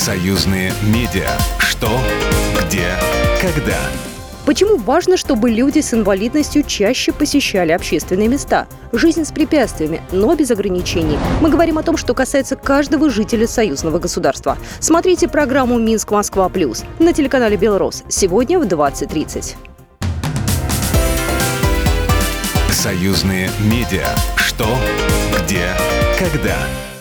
Союзные медиа. Что, где, когда. Почему важно, чтобы люди с инвалидностью чаще посещали общественные места? Жизнь с препятствиями, но без ограничений. Мы говорим о том, что касается каждого жителя союзного государства. Смотрите программу «Минск-Москва плюс» на телеканале «Белрос» сегодня в 20:30. Союзные медиа. Что, где, когда.